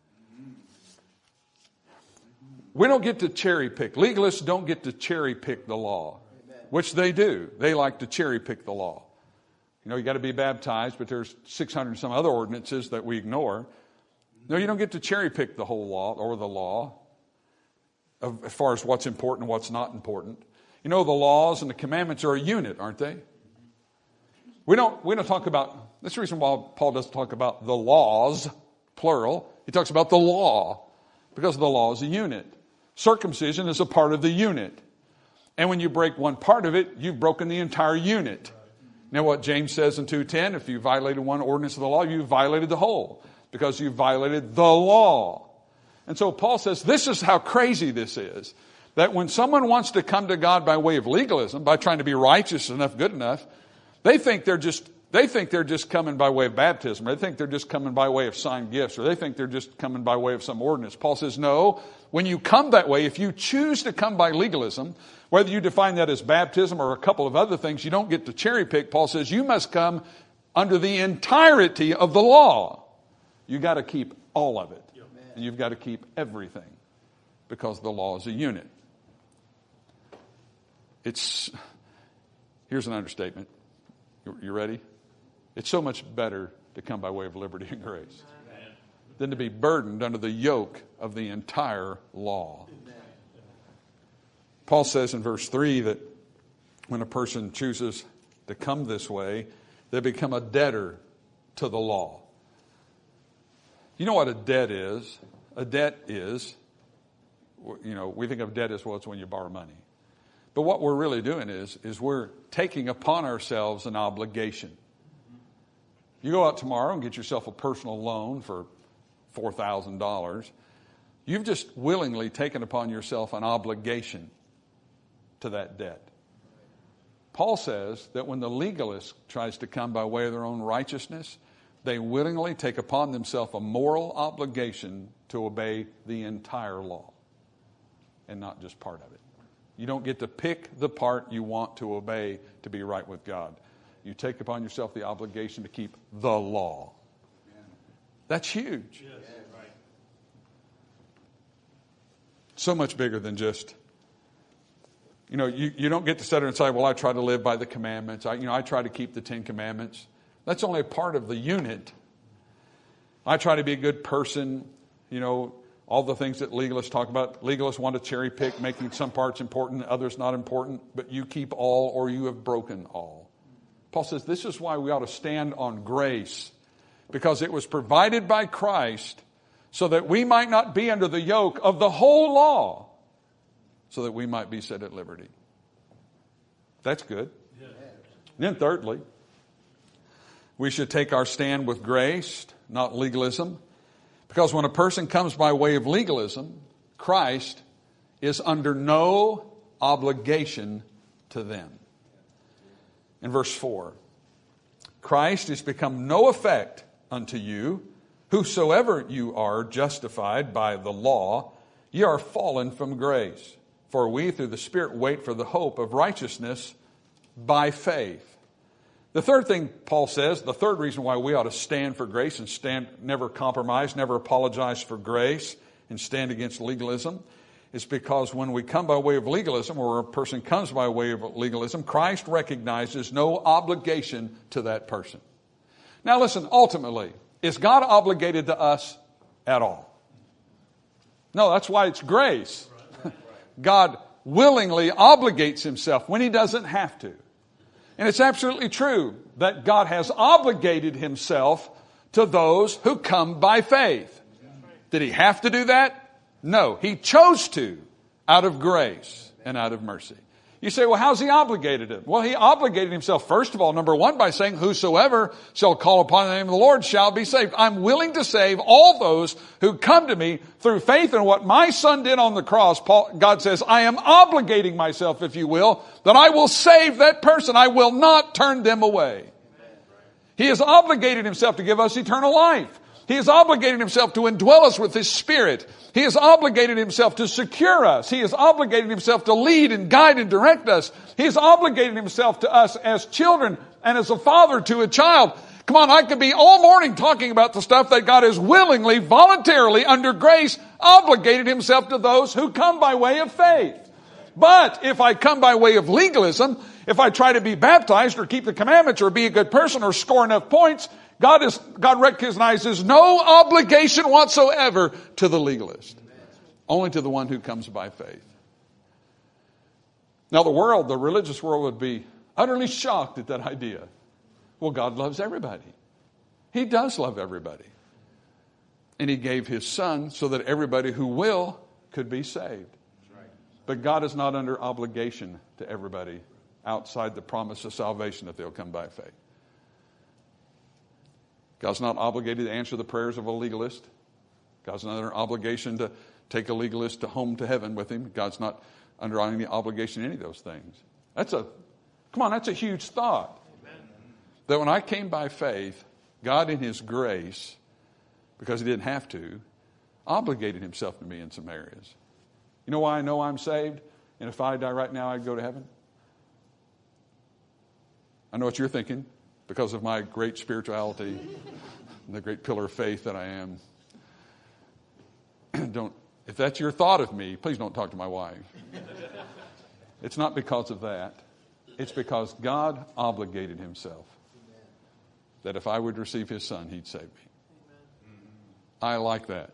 We don't get to cherry pick. Legalists don't get to cherry pick the law, which they do. They like to cherry pick the law. You know, you got to be baptized, but there's six hundred and some other ordinances that we ignore. No, you don't get to cherry pick the whole law or the law of, as far as what's important and what's not important. You know, the laws and the commandments are a unit, aren't they? We don't, we don't talk about, that's the reason why Paul doesn't talk about the laws, plural. He talks about the law because the law is a unit. Circumcision is a part of the unit. And when you break one part of it, you've broken the entire unit. Now what James says in two ten, if you violated one ordinance of the law, you violated the whole because you violated the law. And so Paul says this is how crazy this is. That when someone wants to come to God by way of legalism, by trying to be righteous enough, good enough, they think they're just they think they're just coming by way of baptism, or they think they're just coming by way of signed gifts, or they think they're just coming by way of some ordinance. Paul says, no, when you come that way, if you choose to come by legalism, whether you define that as baptism or a couple of other things, you don't get to cherry pick. Paul says you must come under the entirety of the law. You got to keep all of it. And you've got to keep everything because the law is a unit. It's, here's an understatement. You, you ready? It's so much better to come by way of liberty and grace than to be burdened under the yoke of the entire law. Paul says in verse three that when a person chooses to come this way, they become a debtor to the law. You know what a debt is? A debt is, you know, we think of debt as well, it's when you borrow money. But what we're really doing is, is we're taking upon ourselves an obligation. You go out tomorrow and get yourself a personal loan for four thousand dollars. You've just willingly taken upon yourself an obligation to that debt. Paul says that when the legalist tries to come by way of their own righteousness, they willingly take upon themselves a moral obligation to obey the entire law and not just part of it. You don't get to pick the part you want to obey to be right with God. You take upon yourself the obligation to keep the law. That's huge. Yes. Right. So much bigger than just, you know, you, you don't get to sit there and say, well, I try to live by the commandments. I, you know, I try to keep the Ten Commandments. That's only a part of the unit. I try to be a good person. You know, all the things that legalists talk about. Legalists want to cherry pick, making some parts important, others not important. But you keep all or you have broken all. Paul says this is why we ought to stand on grace. Because it was provided by Christ so that we might not be under the yoke of the whole law. So that we might be set at liberty. That's good. Yeah. And then thirdly, we should take our stand with grace, not legalism. Because when a person comes by way of legalism, Christ is under no obligation to them. In verse four, Christ is become no effect unto you, whosoever you are justified by the law, ye are fallen from grace. For we through the Spirit wait for the hope of righteousness by faith. The third thing Paul says, the third reason why we ought to stand for grace and stand, never compromise, never apologize for grace and stand against legalism, is because when we come by way of legalism, or a person comes by way of legalism, Christ recognizes no obligation to that person. Now listen, ultimately, is God obligated to us at all? No, that's why it's grace. God willingly obligates himself when he doesn't have to. And it's absolutely true that God has obligated himself to those who come by faith. Did he have to do that? No, he chose to out of grace and out of mercy. You say, well, how's he obligated it? Well, he obligated himself, first of all, number one, by saying, whosoever shall call upon the name of the Lord shall be saved. I'm willing to save all those who come to me through faith in what my son did on the cross. Paul, God says, I am obligating myself, if you will, that I will save that person. I will not turn them away. He has obligated himself to give us eternal life. He has obligated himself to indwell us with his Spirit. He has obligated himself to secure us. He has obligated himself to lead and guide and direct us. He has obligated himself to us as children and as a father to a child. Come on, I could be all morning talking about the stuff that God has willingly, voluntarily, under grace, obligated himself to those who come by way of faith. But if I come by way of legalism, if I try to be baptized or keep the commandments or be a good person or score enough points, God is, God recognizes no obligation whatsoever to the legalist. Only to the one who comes by faith. Now the world, the religious world, would be utterly shocked at that idea. Well, God loves everybody. He does love everybody. And he gave his son so that everybody who will could be saved. But God is not under obligation to everybody outside the promise of salvation if they'll come by faith. God's not obligated to answer the prayers of a legalist. God's not under obligation to take a legalist to home to heaven with him. God's not under any obligation to any of those things. That's a, come on, that's a huge thought. Amen. That when I came by faith, God in his grace, because he didn't have to, obligated himself to me in some areas. You know why I know I'm saved? And if I die right now, I'd go to heaven? I know what you're thinking. Because of my great spirituality and the great pillar of faith that I am. Don't, if that's your thought of me, please don't talk to my wife. It's not because of that. It's because God obligated himself that if I would receive his son, he'd save me. I like that.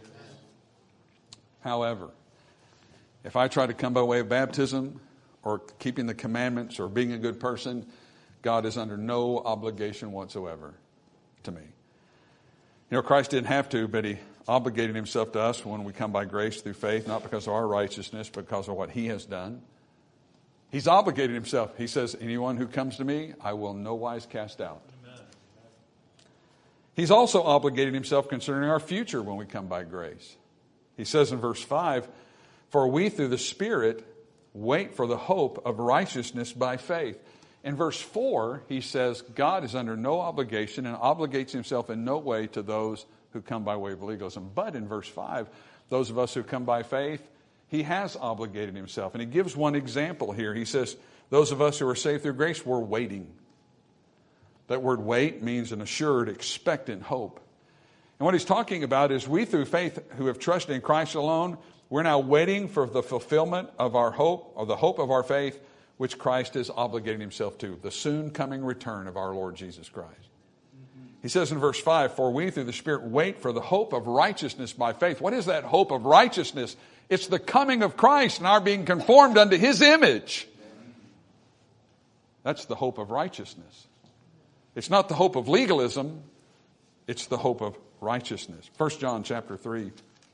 However, if I try to come by way of baptism or keeping the commandments or being a good person, God is under no obligation whatsoever to me. You know, Christ didn't have to, but he obligated himself to us when we come by grace through faith, not because of our righteousness, but because of what he has done. He's obligated himself. He says, anyone who comes to me, I will no wise cast out. Amen. He's also obligated himself concerning our future when we come by grace. He says in verse five, for we through the Spirit wait for the hope of righteousness by faith. In verse four, he says, God is under no obligation and obligates himself in no way to those who come by way of legalism. But in verse five, those of us who come by faith, he has obligated himself. And he gives one example here. He says, those of us who are saved through grace, we're waiting. That word wait means an assured, expectant hope. And what he's talking about is we through faith who have trusted in Christ alone, we're now waiting for the fulfillment of our hope, or the hope of our faith, which Christ is obligating himself to, the soon coming return of our Lord Jesus Christ. Mm-hmm. He says in verse five, for we through the Spirit wait for the hope of righteousness by faith. What is that hope of righteousness? It's the coming of Christ and our being conformed unto his image. That's the hope of righteousness. It's not the hope of legalism. It's the hope of righteousness. First John chapter three.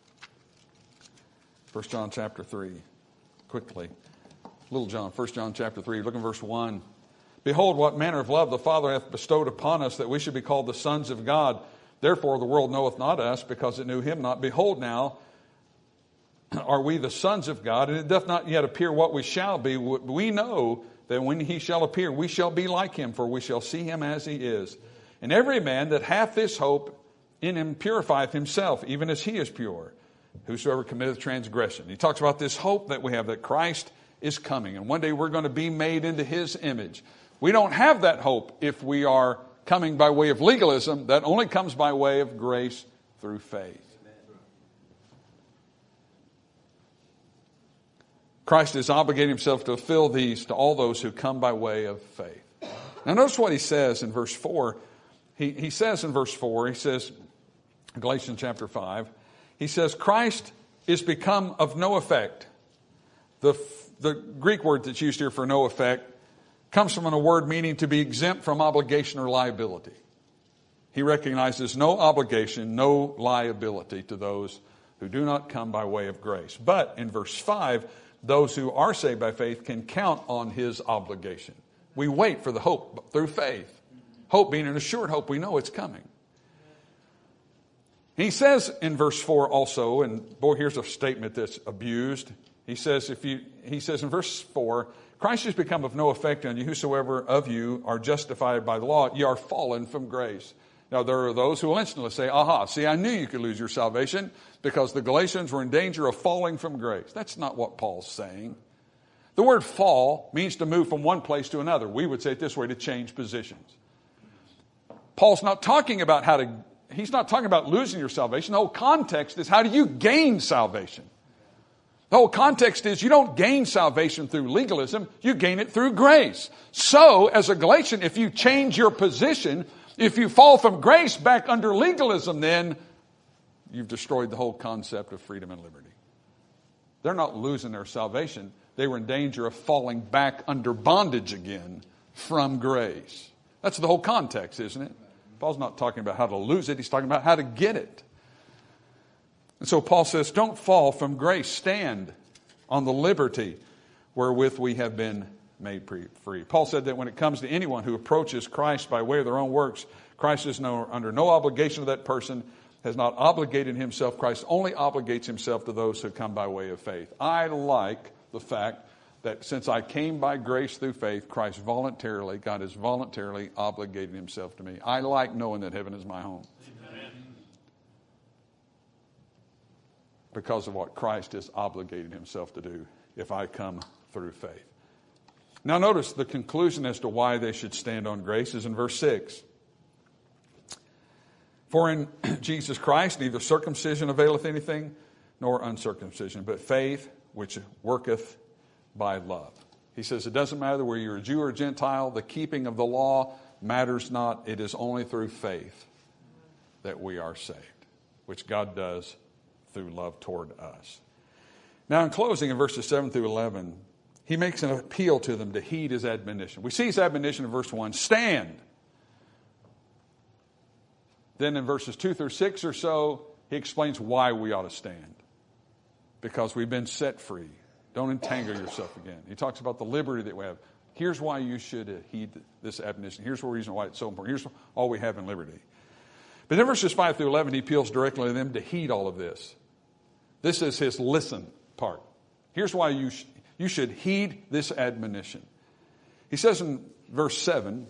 First John chapter three. Quickly. Little John, First John chapter three, look in verse one. Behold, what manner of love the Father hath bestowed upon us, that we should be called the sons of God. Therefore the world knoweth not us, because it knew him not. Behold now, are we the sons of God, and it doth not yet appear what we shall be. We know that when he shall appear, we shall be like him, for we shall see him as he is. And every man that hath this hope in him purifieth himself, even as he is pure. Whosoever committeth transgression. He talks about this hope that we have, that Christ is coming, and one day we're going to be made into his image. We don't have that hope if we are coming by way of legalism. That only comes by way of grace through faith. Christ is obligating himself to fulfill these to all those who come by way of faith. Now notice what he says in verse four. He, he says in verse four, he says, Galatians chapter five, he says, Christ is become of no effect. The The Greek word that's used here for no effect comes from a word meaning to be exempt from obligation or liability. He recognizes no obligation, no liability to those who do not come by way of grace. But in verse five, those who are saved by faith can count on his obligation. We wait for the hope through faith. Hope being an assured hope, we know it's coming. He says in verse four also, and boy, here's a statement that's abused. He says, if you, he says in verse four, Christ has become of no effect on you, whosoever of you are justified by the law, ye are fallen from grace. Now, there are those who will instantly say, aha, see, I knew you could lose your salvation because the Galatians were in danger of falling from grace. That's not what Paul's saying. The word fall means to move from one place to another. We would say it this way, to change positions. Paul's not talking about how to, he's not talking about losing your salvation. The whole context is, how do you gain salvation? The whole context is, you don't gain salvation through legalism, you gain it through grace. So, as a Galatian, if you change your position, if you fall from grace back under legalism, then you've destroyed the whole concept of freedom and liberty. They're not losing their salvation. They were in danger of falling back under bondage again from grace. That's the whole context, isn't it? Paul's not talking about how to lose it. He's talking about how to get it. And so Paul says, don't fall from grace. Stand on the liberty wherewith we have been made free. Paul said that when it comes to anyone who approaches Christ by way of their own works, Christ is no, under no obligation to that person, has not obligated himself. Christ only obligates himself to those who come by way of faith. I like the fact that since I came by grace through faith, Christ voluntarily, God has voluntarily obligated himself to me. I like knowing that heaven is my home. Amen. Because of what Christ has obligated himself to do if I come through faith. Now notice the conclusion as to why they should stand on grace is in verse six. For in Jesus Christ neither circumcision availeth anything, nor uncircumcision, but faith which worketh by love. He says it doesn't matter whether you're a Jew or a Gentile, the keeping of the law matters not. It is only through faith that we are saved, which God does through love toward us. Now in closing, in verses seven through eleven, he makes an appeal to them to heed his admonition. We see his admonition in verse one, stand. Then in verses two through six or so, he explains why we ought to stand. Because we've been set free. Don't entangle yourself again. He talks about the liberty that we have. Here's why you should heed this admonition. Here's the reason why it's so important. Here's all we have in liberty. But in verses five through eleven, he appeals directly to them to heed all of this. This is his listen part. Here's why you, sh- you should heed this admonition. He says in verse seven,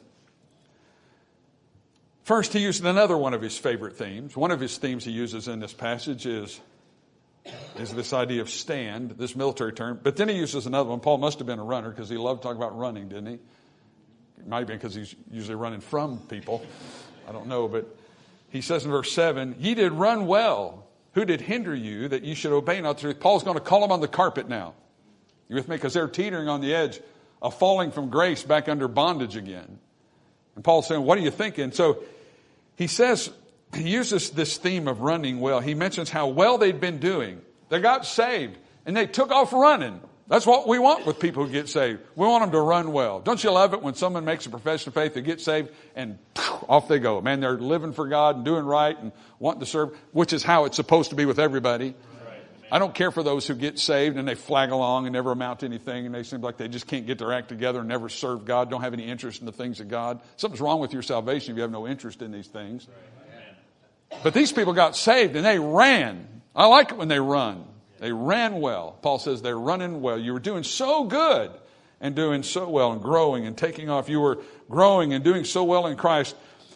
first, he used another one of his favorite themes. One of his themes he uses in this passage is, is this idea of stand, this military term. But then he uses another one. Paul must have been a runner because he loved talking about running, didn't he? It might have been because he's usually running from people. I don't know. But he says in verse seven, ye did run well. Who did hinder you that you should obey not the truth? Paul's going to call them on the carpet now. You with me? Because they're teetering on the edge of falling from grace back under bondage again. And Paul's saying, what are you thinking? So he says, he uses this theme of running well. He mentions how well they'd been doing. They got saved and they took off running. That's what we want with people who get saved. We want them to run well. Don't you love it when someone makes a profession of faith, they get saved and off they go. Man, they're living for God and doing right and wanting to serve, which is how it's supposed to be with everybody. I don't care for those who get saved and they flag along and never amount to anything and they seem like they just can't get their act together and never serve God, don't have any interest in the things of God. Something's wrong with your salvation if you have no interest in these things. But these people got saved and they ran. I like it when they run. They ran well. Paul says they're running well. You were doing so good and doing so well and growing and taking off. You were growing and doing so well in Christ.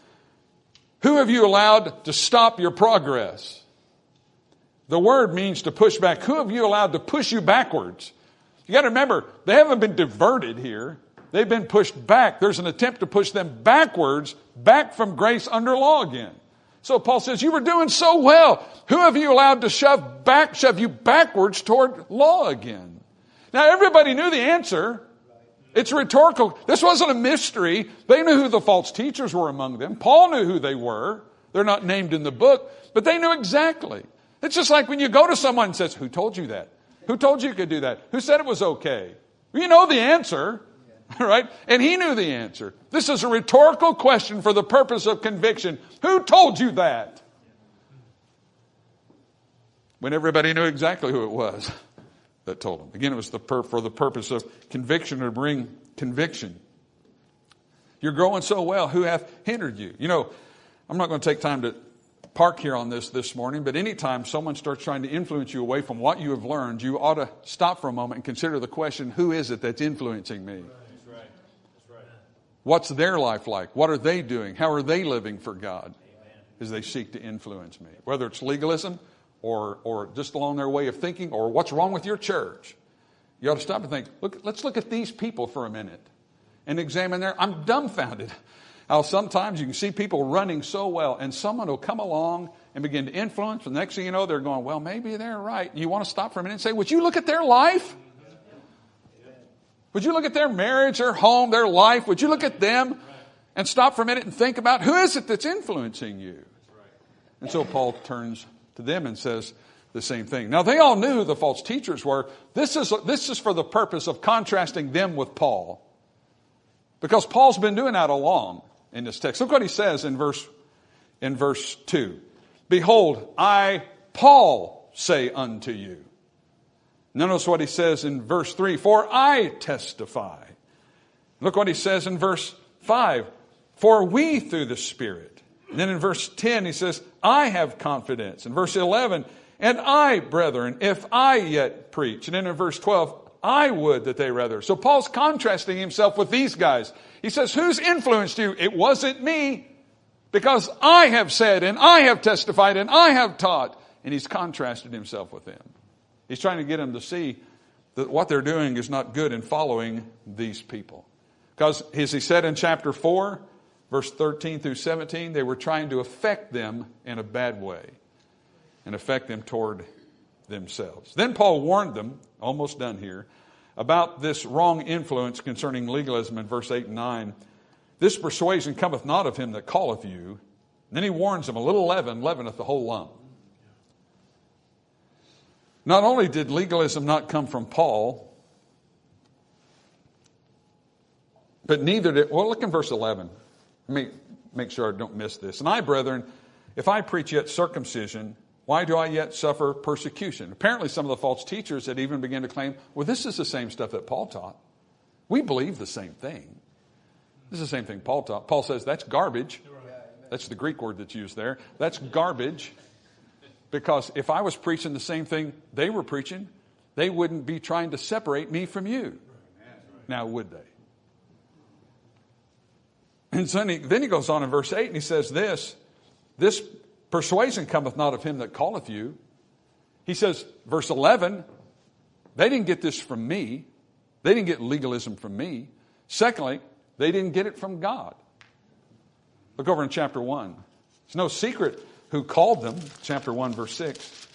Who have you allowed to stop your progress? The word means to push back. Who have you allowed to push you backwards? You got to remember, they haven't been diverted here. They've been pushed back. There's an attempt to push them backwards, back from grace under law again. So Paul says, you were doing so well. Who have you allowed to shove back, shove you backwards toward law again? Now, everybody knew the answer. It's rhetorical. This wasn't a mystery. They knew who the false teachers were among them. Paul knew who they were. They're not named in the book, but they knew exactly. It's just like when you go to someone and says, who told you that? Who told you you could do that? Who said it was okay? You know the answer. Right? And he knew the answer. This is a rhetorical question for the purpose of conviction. Who told you that? When everybody knew exactly who it was that told him. Again, it was the pur- for the purpose of conviction, to bring conviction. You're growing so well. Who hath hindered you? You know, I'm not going to take time to park here on this this morning, but anytime someone starts trying to influence you away from what you have learned, you ought to stop for a moment and consider the question, who is it that's influencing me? That's right. That's right. What's their life like? What are they doing? How are they living for God as they seek to influence me? Whether it's legalism or, or just along their way of thinking, or what's wrong with your church. You ought to stop and think, look, let's look at these people for a minute and examine their, I'm dumbfounded. How sometimes you can see people running so well, and someone will come along and begin to influence. And the next thing you know, they're going, well, maybe they're right. You want to stop for a minute and say, would you look at their life? Would you look at their marriage, their home, their life? Would you look at them and stop for a minute and think about who is it that's influencing you? And so Paul turns to them and says the same thing. Now, they all knew who the false teachers were. This is, this is for the purpose of contrasting them with Paul. Because Paul's been doing that all along. In this text, look what he says in verse in verse two. Behold, I, Paul, say unto you. Notice what he says in verse three. For I testify. Look what he says in verse five. For we through the Spirit. And then in verse ten he says, I have confidence. In verse eleven, and I, brethren, if I yet preach. And then in verse twelve, I would that they rather. So Paul's contrasting himself with these guys. He says, who's influenced you? It wasn't me. Because I have said and I have testified and I have taught. And he's contrasted himself with them. He's trying to get them to see that what they're doing is not good in following these people. Because as he said in chapter four, verse thirteen through seventeen, they were trying to affect them in a bad way. And affect them toward themselves. Then Paul warned them, almost done here, about this wrong influence concerning legalism in verse eight and nine. This persuasion cometh not of him that calleth you. And then he warns them, a little leaven leaveneth the whole lump. Not only did legalism not come from Paul, but neither did, well, look in verse eleven. Let me make sure I don't miss this. And I, brethren, if I preach yet circumcision, why do I yet suffer persecution? Apparently some of the false teachers had even begun to claim, well, this is the same stuff that Paul taught. We believe the same thing. This is the same thing Paul taught. Paul says that's garbage. That's the Greek word that's used there. That's garbage. Because if I was preaching the same thing they were preaching, they wouldn't be trying to separate me from you. Now, would they? And then he, then he goes on in verse eight and he says this, this persuasion cometh not of him that calleth you. He says, verse eleven, they didn't get this from me. They didn't get legalism from me. Secondly, they didn't get it from God. Look over in chapter one. It's no secret who called them. Chapter one, verse six.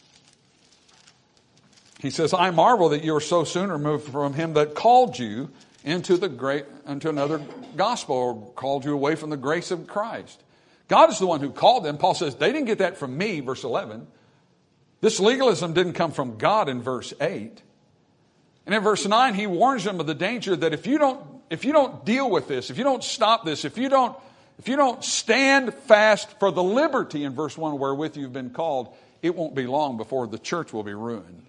He says, I marvel that you are so soon removed from him that called you into the great, into another gospel, or called you away from the grace of Christ. God is the one who called them. Paul says, they didn't get that from me, verse eleven. This legalism didn't come from God in verse eight. And in verse nine, he warns them of the danger that if you don't, if you don't deal with this, if you don't stop this, if you don't, if you don't stand fast for the liberty in verse one wherewith you've been called, it won't be long before the church will be ruined.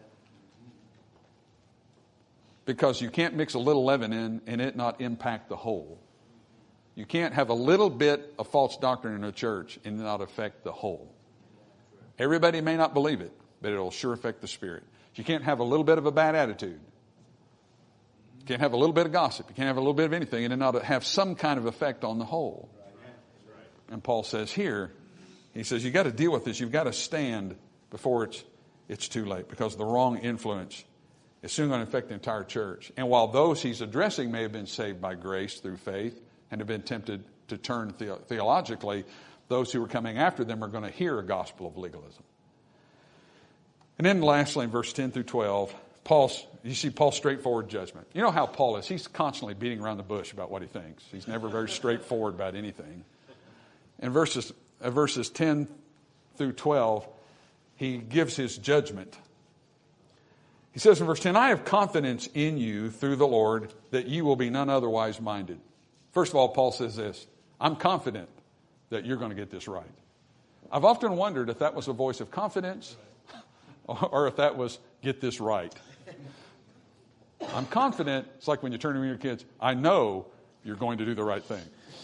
Because you can't mix a little leaven in and it not impact the whole. You can't have a little bit of false doctrine in a church and not affect the whole. Everybody may not believe it, but it'll sure affect the spirit. You can't have a little bit of a bad attitude. You can't have a little bit of gossip. You can't have a little bit of anything and it not have some kind of effect on the whole. And Paul says here, he says, you got to deal with this. You've got to stand before it's, it's too late, because the wrong influence is soon going to affect the entire church. And while those he's addressing may have been saved by grace through faith, and have been tempted to turn the- theologically, those who are coming after them are going to hear a gospel of legalism. And then lastly, in verse ten through twelve, Paul's, you see Paul's straightforward judgment. You know how Paul is. He's constantly beating around the bush about what he thinks. He's never very straightforward about anything. In verses, uh, verses ten through twelve, he gives his judgment. He He says in verse ten, I have confidence in you through the Lord that you will be none otherwise minded. First of all, Paul says this, I'm confident that you're going to get this right. I've often wondered if that was a voice of confidence or if that was get this right. I'm confident. It's like when you turn to your kids, I know you're going to do the right thing.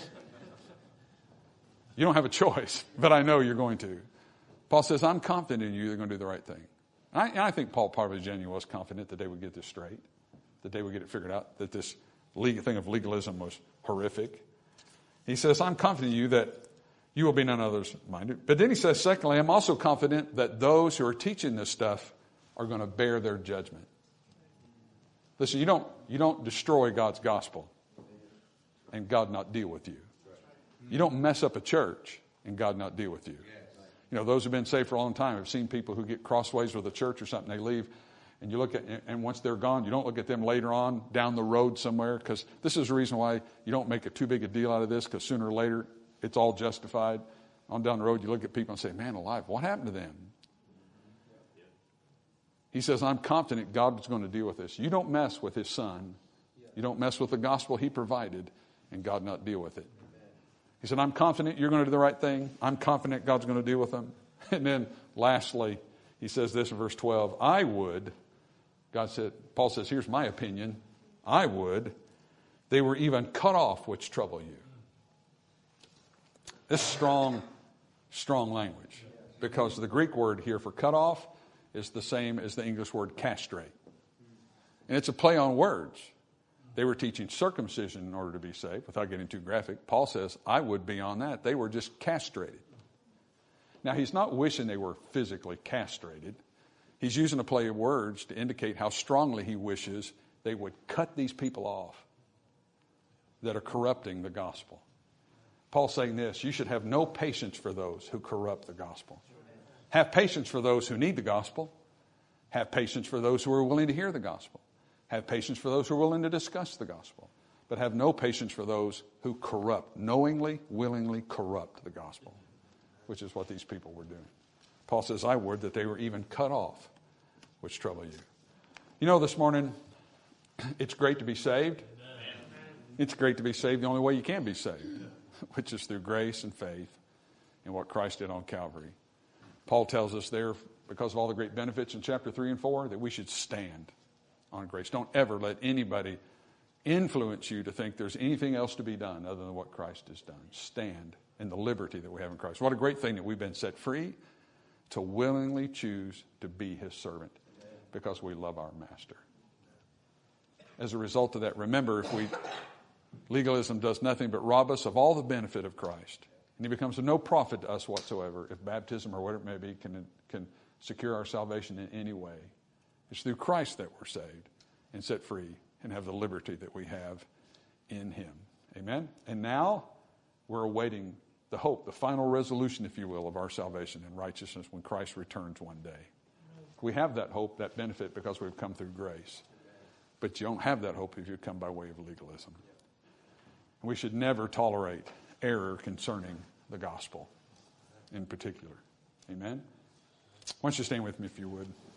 You don't have a choice, but I know you're going to. Paul says, I'm confident in you, they're going to do the right thing. And I, and I think Paul probably genuinely was confident that they would get this straight, that they would get it figured out, that this legal thing of legalism was horrific. He says, I'm confident in you that you will be none others minded. But then he says, secondly, I'm also confident that those who are teaching this stuff are going to bear their judgment. Listen, you don't, you don't destroy God's gospel and God not deal with you. You don't mess up a church and God not deal with you. You know, those who've been saved for a long time have seen people who get crossways with a church or something, they leave, and you look at, and once they're gone, you don't look at them later on down the road somewhere, because this is the reason why you don't make a too big a deal out of this, because sooner or later it's all justified. On down the road, you look at people and say, man alive, what happened to them? He says, I'm confident God is going to deal with this. You don't mess with his son. You don't mess with the gospel he provided and God not deal with it. He said, I'm confident you're going to do the right thing. I'm confident God's going to deal with them. And then lastly, he says this in verse twelve, I would, God said, Paul says, here's my opinion. I would, they were even cut off which trouble you. This is strong, strong language, because the Greek word here for cut off is the same as the English word castrate. And it's a play on words. They were teaching circumcision in order to be saved, without getting too graphic. Paul says, I would be on that. They were just castrated. Now, he's not wishing they were physically castrated. He's using a play of words to indicate how strongly he wishes they would cut these people off that are corrupting the gospel. Paul's saying this, you should have no patience for those who corrupt the gospel. Have patience for those who need the gospel. Have patience for those who are willing to hear the gospel. Have patience for those who are willing to discuss the gospel. But have no patience for those who corrupt, knowingly, willingly corrupt the gospel, which is what these people were doing. Paul says, I would that they were even cut off, which trouble you. You know, this morning, it's great to be saved. It's great to be saved the only way you can be saved, which is through grace and faith in what Christ did on Calvary. Paul tells us there, because of all the great benefits in chapter three and four, that we should stand on grace. Don't ever let anybody influence you to think there's anything else to be done other than what Christ has done. Stand in the liberty that we have in Christ. What a great thing that we've been set free to willingly choose to be his servant because we love our master. As a result of that, remember, if we legalism does nothing but rob us of all the benefit of Christ, and he becomes of no profit to us whatsoever if baptism or whatever it may be can, can secure our salvation in any way. It's through Christ that we're saved and set free and have the liberty that we have in him. Amen? And now we're awaiting the hope, the final resolution, if you will, of our salvation and righteousness when Christ returns one day. We have that hope, that benefit, because we've come through grace. But you don't have that hope if you come by way of legalism. We should never tolerate error concerning the gospel in particular. Amen? Why don't you stand with me if you would.